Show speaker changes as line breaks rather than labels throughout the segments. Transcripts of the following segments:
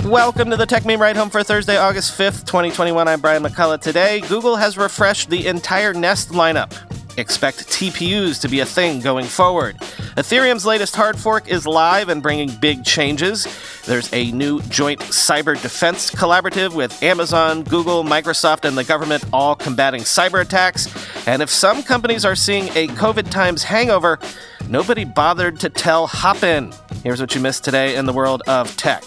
Welcome to the Tech Meme Ride Home for Thursday, August 5th, 2021. I'm Brian McCullough. Today, Google has refreshed the entire Nest lineup. Expect TPUs to be a thing going forward. Ethereum's latest hard fork is live and bringing big changes. There's a new joint cyber defense collaborative with Amazon, Google, Microsoft, and the government all combating cyber attacks. And if some companies are seeing a COVID times hangover, nobody bothered to tell Hopin. Here's what you missed today in the world of tech.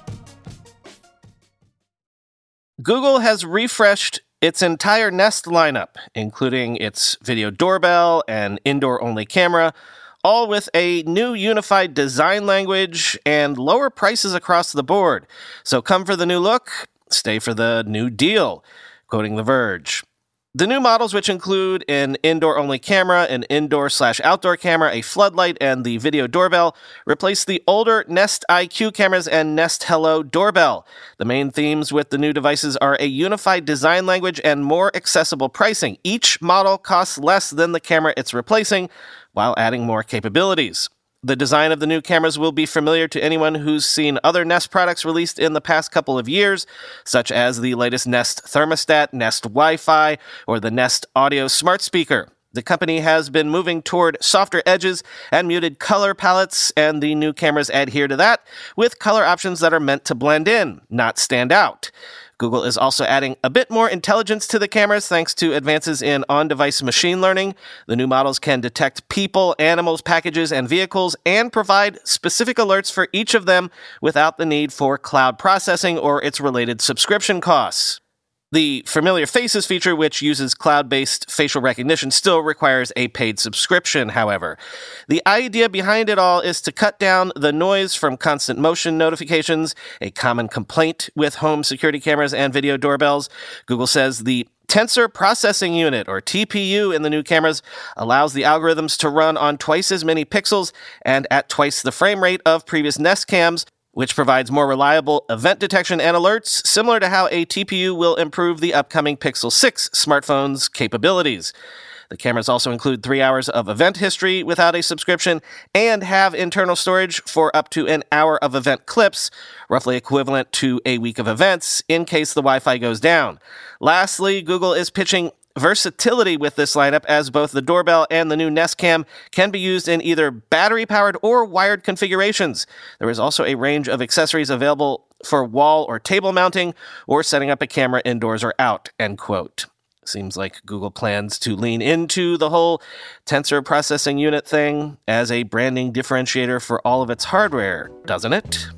Google has refreshed its entire Nest lineup, including its video doorbell and indoor-only camera, all with a new unified design language and lower prices across the board. So come for the new look, stay for the new deal, quoting The Verge. The new models, which include an indoor-only camera, an indoor/outdoor camera, a floodlight, and the video doorbell, replace the older Nest IQ cameras and Nest Hello doorbell. The main themes with the new devices are a unified design language and more accessible pricing. Each model costs less than the camera it's replacing, while adding more capabilities. The design of the new cameras will be familiar to anyone who's seen other Nest products released in the past couple of years, such as the latest Nest thermostat, Nest Wi-Fi, or the Nest Audio smart speaker. The company has been moving toward softer edges and muted color palettes, and the new cameras adhere to that, with color options that are meant to blend in, not stand out. Google is also adding a bit more intelligence to the cameras thanks to advances in on-device machine learning. The new models can detect people, animals, packages, and vehicles and provide specific alerts for each of them without the need for cloud processing or its related subscription costs. The Familiar Faces feature, which uses cloud-based facial recognition, still requires a paid subscription, however. The idea behind it all is to cut down the noise from constant motion notifications, a common complaint with home security cameras and video doorbells. Google says the Tensor Processing Unit, or TPU, in the new cameras allows the algorithms to run on twice as many pixels and at twice the frame rate of previous Nest cams, which provides more reliable event detection and alerts, similar to how a TPU will improve the upcoming Pixel 6 smartphone's capabilities. The cameras also include 3 hours of event history without a subscription and have internal storage for up to an hour of event clips, roughly equivalent to a week of events, in case the Wi-Fi goes down. Lastly, Google is pitching versatility with this lineup, as both the doorbell and the new Nest Cam can be used in either battery-powered or wired configurations. There is also a range of accessories available for wall or table mounting or setting up a camera indoors or out, end quote. Seems like Google plans to lean into the whole Tensor Processing Unit thing as a branding differentiator for all of its hardware, doesn't it?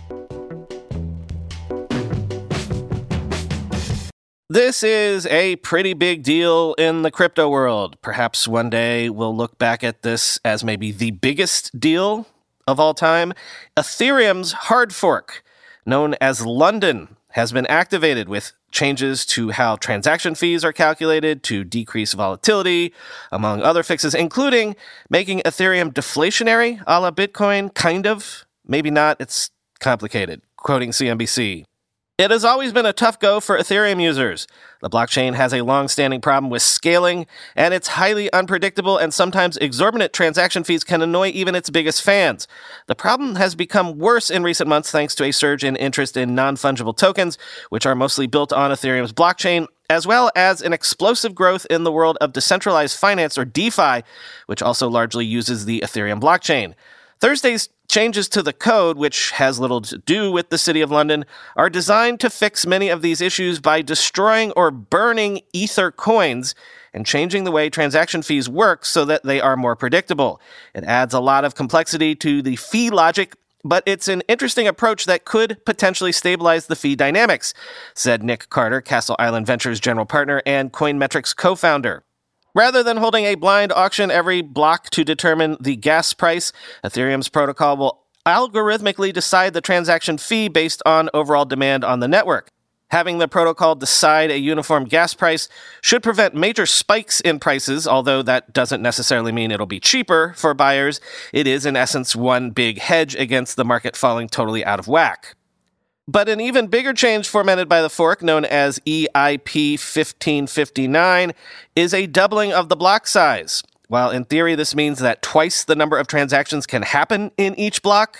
This is a pretty big deal in the crypto world. Perhaps one day we'll look back at this as maybe the biggest deal of all time. Ethereum's hard fork, known as London, has been activated with changes to how transaction fees are calculated to decrease volatility, among other fixes, including making Ethereum deflationary a la Bitcoin, kind of. Maybe not, it's complicated, quoting CNBC. It has always been a tough go for Ethereum users. The blockchain has a long-standing problem with scaling, and its highly unpredictable and sometimes exorbitant transaction fees can annoy even its biggest fans. The problem has become worse in recent months thanks to a surge in interest in non-fungible tokens, which are mostly built on Ethereum's blockchain, as well as an explosive growth in the world of decentralized finance, or DeFi, which also largely uses the Ethereum blockchain. Thursday's changes to the code, which has little to do with the City of London, are designed to fix many of these issues by destroying or burning Ether coins and changing the way transaction fees work so that they are more predictable. It adds a lot of complexity to the fee logic, but it's an interesting approach that could potentially stabilize the fee dynamics, said Nick Carter, Castle Island Ventures general partner and Coinmetrics co-founder. Rather than holding a blind auction every block to determine the gas price, Ethereum's protocol will algorithmically decide the transaction fee based on overall demand on the network. Having the protocol decide a uniform gas price should prevent major spikes in prices, although that doesn't necessarily mean it'll be cheaper for buyers. It is, in essence, one big hedge against the market falling totally out of whack. But an even bigger change fomented by the fork, known as EIP 1559, is a doubling of the block size. While in theory this means that twice the number of transactions can happen in each block,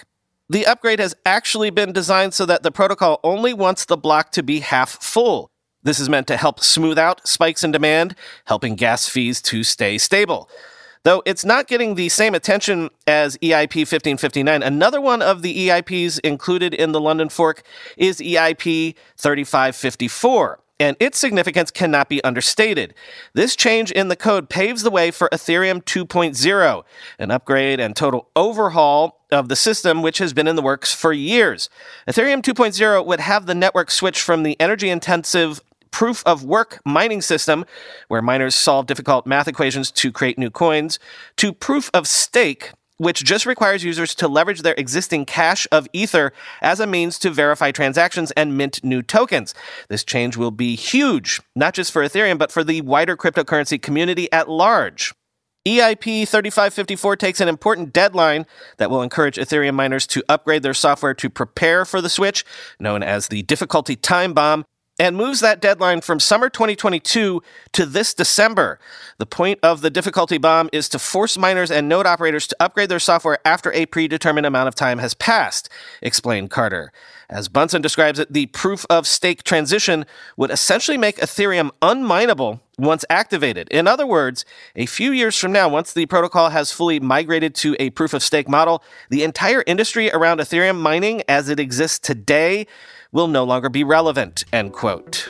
The upgrade has actually been designed so that the protocol only wants the block to be half full. This is meant to help smooth out spikes in demand, helping gas fees to stay stable. Though it's not getting the same attention as EIP 1559, another one of the EIPs included in the London fork is EIP 3554, and its significance cannot be understated. This change in the code paves the way for Ethereum 2.0, an upgrade and total overhaul of the system which has been in the works for years. Ethereum 2.0 would have the network switch from the energy-intensive proof-of-work mining system, where miners solve difficult math equations to create new coins, to proof-of-stake, which just requires users to leverage their existing cache of Ether as a means to verify transactions and mint new tokens. This change will be huge, not just for Ethereum, but for the wider cryptocurrency community at large. EIP 3554 takes an important deadline that will encourage Ethereum miners to upgrade their software to prepare for the switch, known as the difficulty time bomb, and moves that deadline from summer 2022 to this December. The point of the difficulty bomb is to force miners and node operators to upgrade their software after a predetermined amount of time has passed, explained Carter. As Bunsen describes it, the proof-of-stake transition would essentially make Ethereum unmineable once activated. In other words, a few years from now, once the protocol has fully migrated to a proof-of-stake model, the entire industry around Ethereum mining as it exists today will no longer be relevant, end quote.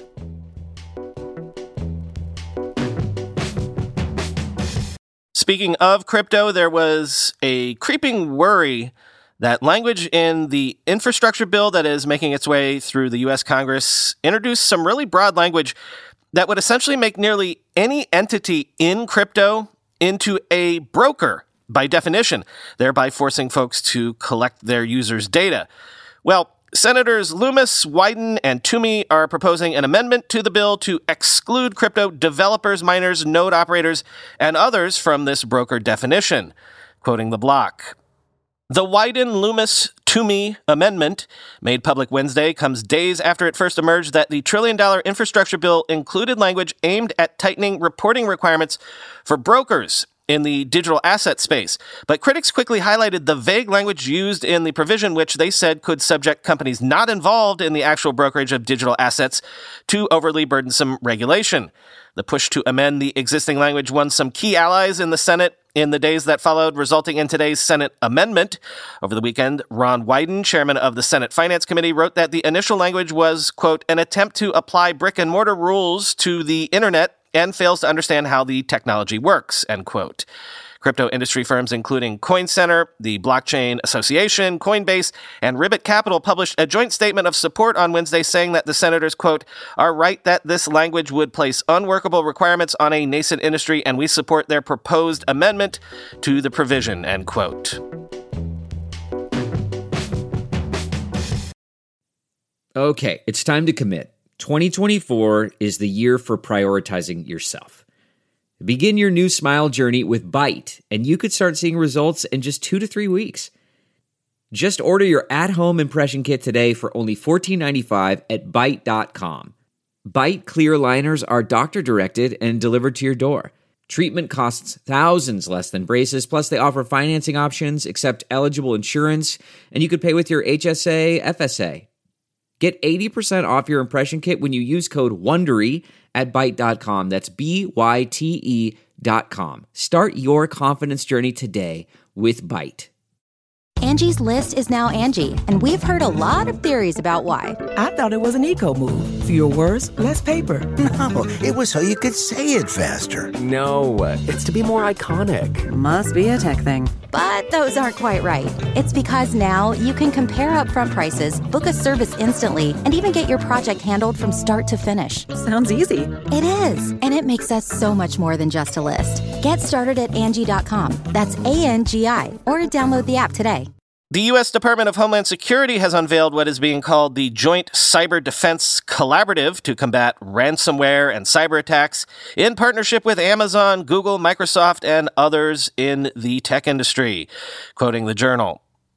Speaking of crypto, there was a creeping worry that language in the infrastructure bill that is making its way through the U.S. Congress introduced some really broad language that would essentially make nearly any entity in crypto into a broker by definition, thereby forcing folks to collect their users' data. Well, Senators Loomis, Wyden, and Toomey are proposing an amendment to the bill to exclude crypto developers, miners, node operators, and others from this broker definition. Quoting the block, "The Wyden-Loomis-Toomey amendment, made public Wednesday, comes days after it first emerged that the trillion-dollar infrastructure bill included language aimed at tightening reporting requirements for brokers in the digital asset space. But critics quickly highlighted the vague language used in the provision, which they said could subject companies not involved in the actual brokerage of digital assets to overly burdensome regulation. The push to amend the existing language won some key allies in the Senate in the days that followed, resulting in today's Senate amendment. Over the weekend, Ron Wyden, chairman of the Senate Finance Committee, wrote that the initial language was, quote, an attempt to apply brick-and-mortar rules to the internet and fails to understand how the technology works, end quote. Crypto industry firms including Coin Center, the Blockchain Association, Coinbase, and Ribbit Capital published a joint statement of support on Wednesday saying that the senators, quote, are right that this language would place unworkable requirements on a nascent industry, and we support their proposed amendment to the provision, end quote.
Okay, it's time to commit. 2024 is the year for prioritizing yourself. Begin your new smile journey with Byte, and you could start seeing results in just 2 to 3 weeks. Just order your at-home impression kit today for only $14.95 at Byte.com. Byte clear liners are doctor-directed and delivered to your door. Treatment costs thousands less than braces, plus they offer financing options, accept eligible insurance, and you could pay with your HSA, FSA. Get 80% off your impression kit when you use code WONDERY at Byte.com. That's BYTE.com. Start your confidence journey today with Byte.
Angie's List is now Angie, and we've heard a lot of theories about why.
I thought it was an eco move. Fewer words, less paper.
No, it was so you could say it faster.
No, it's to be more iconic.
Must be a tech thing.
But those aren't quite right. It's because now you can compare upfront prices, book a service instantly, and even get your project handled from start to finish.
Sounds easy.
It is, and it makes us so much more than just a list. Get started at Angie.com. That's ANGI, or download the app today.
The U.S. Department of Homeland Security has unveiled what is being called the Joint Cyber Defense Collaborative to combat ransomware and cyber attacks in partnership with Amazon, Google, Microsoft, and others in the tech industry. Quoting the Journal,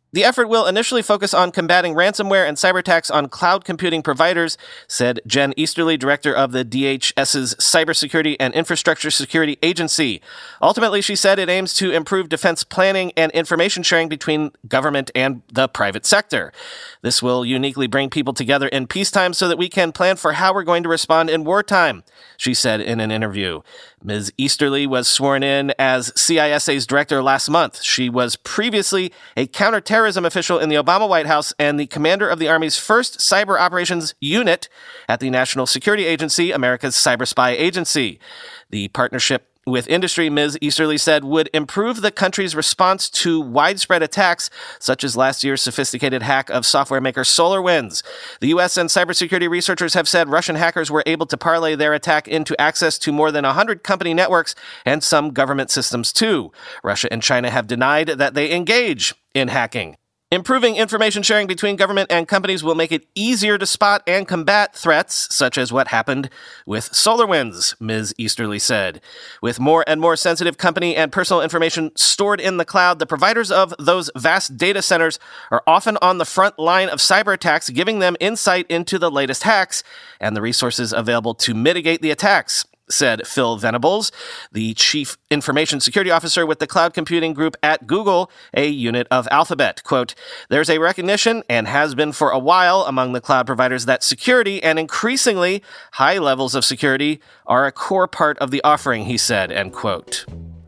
The effort will initially focus on combating ransomware and cyber attacks on cloud computing providers, said Jen Easterly, director of the DHS's Cybersecurity and Infrastructure Security Agency. Ultimately, she said it aims to improve defense planning and information sharing between government and the private sector. This will uniquely bring people together in peacetime so that we can plan for how we're going to respond in wartime, she said in an interview. Ms. Easterly was sworn in as CISA's director last month. She was previously a counterterrorism official in the Obama White House and the commander of the Army's first cyber operations unit at the National Security Agency, America's cyber spy agency. The partnership with industry, Ms. Easterly said, would improve the country's response to widespread attacks, such as last year's sophisticated hack of software maker SolarWinds. The U.S. and cybersecurity researchers have said Russian hackers were able to parlay their attack into access to more than 100 company networks and some government systems, too. Russia and China have denied that they engage in hacking. Improving information sharing between government and companies will make it easier to spot and combat threats, such as what happened with SolarWinds, Ms. Easterly said. With more and more sensitive company and personal information stored in the cloud, the providers of those vast data centers are often on the front line of cyber attacks, giving them insight into the latest hacks and the resources available to mitigate the attacks, said Phil Venables, the chief information security officer with the cloud computing group at Google, a unit of Alphabet. Quote, there's a recognition, and has been for a while among the cloud providers, that security and increasingly high levels of security are a core part of the offering, he said, end quote.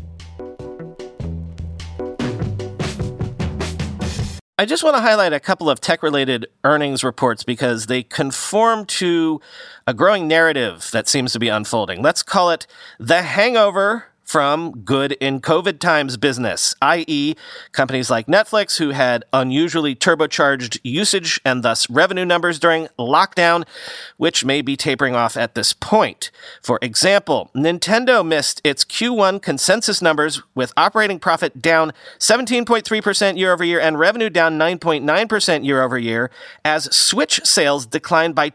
I just want to highlight a couple of tech-related earnings reports because they conform to a growing narrative that seems to be unfolding. Let's call it the hangover from good in COVID times business, i.e. companies like Netflix, who had unusually turbocharged usage and thus revenue numbers during lockdown, which may be tapering off at this point. For example, Nintendo missed its Q1 consensus numbers with operating profit down 17.3% year over year and revenue down 9.9% year over year, as Switch sales declined by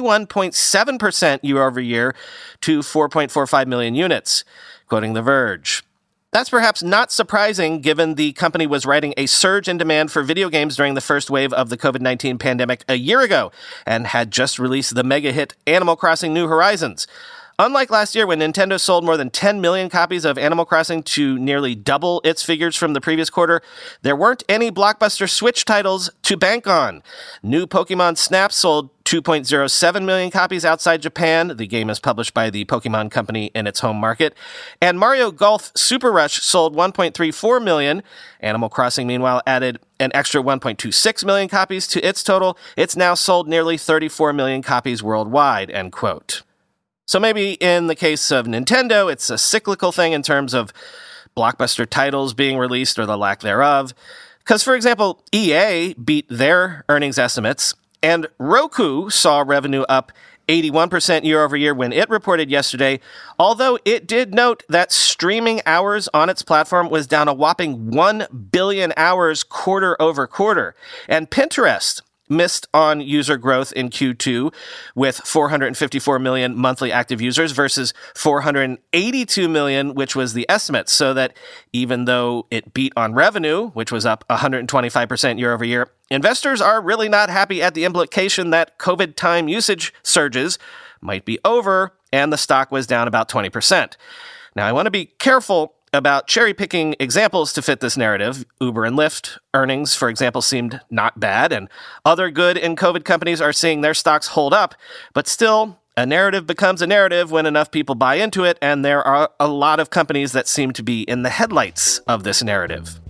21.7% year over year to 4.45 million units. Quoting The Verge. That's perhaps not surprising given the company was riding a surge in demand for video games during the first wave of the COVID-19 pandemic a year ago and had just released the mega hit Animal Crossing New Horizons. Unlike last year, when Nintendo sold more than 10 million copies of Animal Crossing to nearly double its figures from the previous quarter, there weren't any blockbuster Switch titles to bank on. New Pokemon Snap sold 2.07 million copies outside Japan. The game is published by the Pokemon Company in its home market. And Mario Golf Super Rush sold 1.34 million. Animal Crossing, meanwhile, added an extra 1.26 million copies to its total. It's now sold nearly 34 million copies worldwide, end quote. So maybe in the case of Nintendo, it's a cyclical thing in terms of blockbuster titles being released or the lack thereof. Because, for example, EA beat their earnings estimates, and Roku saw revenue up 81% year over year when it reported yesterday, although it did note that streaming hours on its platform was down a whopping 1 billion hours quarter over quarter. And Pinterest missed on user growth in Q2 with 454 million monthly active users versus 482 million, which was the estimate. So that even though it beat on revenue, which was up 125% year over year, investors are really not happy at the implication that COVID time usage surges might be over, and the stock was down about 20%. Now, I want to be careful about cherry-picking examples to fit this narrative. Uber and Lyft earnings, for example, seemed not bad, and other good in COVID companies are seeing their stocks hold up. But still, a narrative becomes a narrative when enough people buy into it, and there are a lot of companies that seem to be in the headlights of this narrative.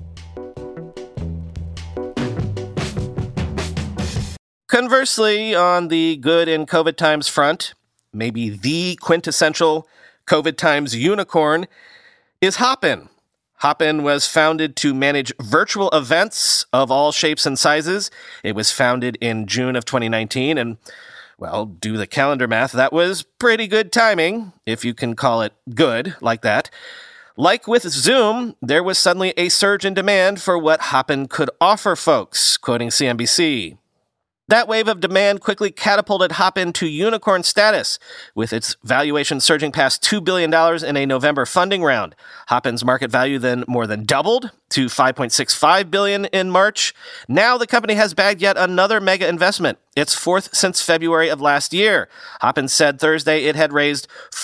Conversely, on the good in COVID times front, maybe the quintessential COVID times unicorn is Hopin. Hopin was founded to manage virtual events of all shapes and sizes. It was founded in June of 2019, and, well, do the calendar math, that was pretty good timing, if you can call it good like that. Like with Zoom, there was suddenly a surge in demand for what Hopin could offer folks, quoting CNBC. That wave of demand quickly catapulted Hopin to unicorn status, with its valuation surging past $2 billion in a November funding round. Hopin's market value then more than doubled to $5.65 billion in March. Now the company has bagged yet another mega investment, its fourth since February of last year. Hopin said Thursday it had raised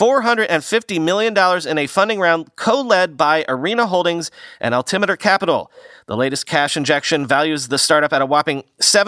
$450 million in a funding round co-led by Arena Holdings and Altimeter Capital. The latest cash injection values the startup at a whopping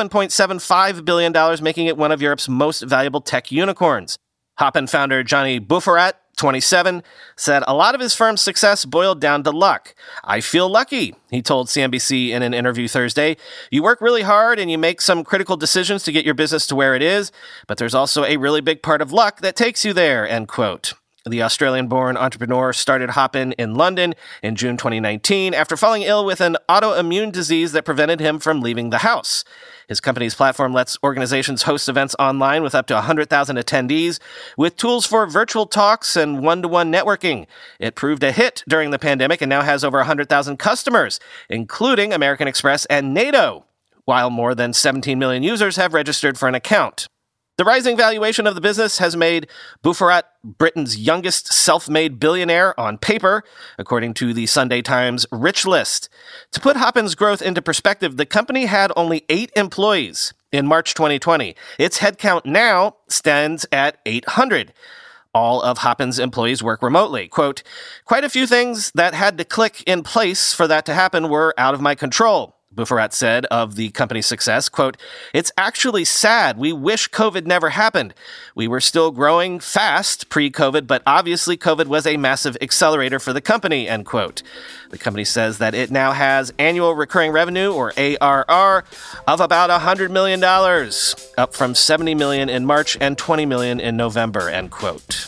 $7.75 billion, making it one of Europe's most valuable tech unicorns. Hopin founder Johnny Boufarat, 27, said a lot of his firm's success boiled down to luck. "I feel lucky," he told CNBC in an interview Thursday. "You work really hard and you make some critical decisions to get your business to where it is, but there's also a really big part of luck that takes you there," end quote. The Australian-born entrepreneur started Hopin in London in June 2019 after falling ill with an autoimmune disease that prevented him from leaving the house. His company's platform lets organizations host events online with up to 100,000 attendees, with tools for virtual talks and one-to-one networking. It proved a hit during the pandemic and now has over 100,000 customers, including American Express and NATO, while more than 17 million users have registered for an account. The rising valuation of the business has made Boufarat Britain's youngest self-made billionaire on paper, according to the Sunday Times Rich List. To put Hopin's growth into perspective, the company had only 8 employees in March 2020. Its headcount now stands at 800. All of Hopin's employees work remotely. Quote, "Quite a few things that had to click in place for that to happen were out of my control," Boufarat said of the company's success. Quote, "It's actually sad. We wish COVID never happened. We were still growing fast pre-COVID, but obviously COVID was a massive accelerator for the company," end quote. The company says that it now has annual recurring revenue, or ARR, of about $100 million, up from $70 million in March and $20 million in November, end quote.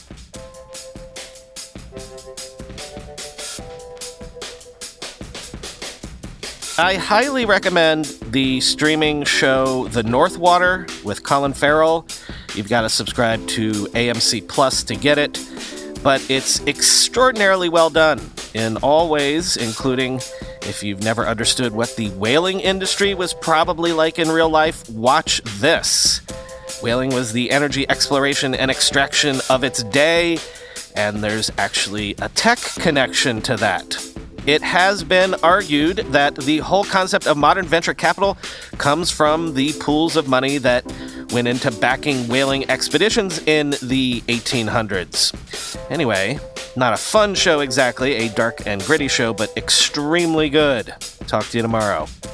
I highly recommend the streaming show The Northwater with Colin Farrell. You've got to subscribe to AMC Plus to get it, but it's extraordinarily well done in all ways, including if you've never understood what the whaling industry was probably like in real life, watch this. Whaling was the energy exploration and extraction of its day, and there's actually a tech connection to that. It has been argued that the whole concept of modern venture capital comes from the pools of money that went into backing whaling expeditions in the 1800s. Anyway, not a fun show exactly, a dark and gritty show, but extremely good. Talk to you tomorrow.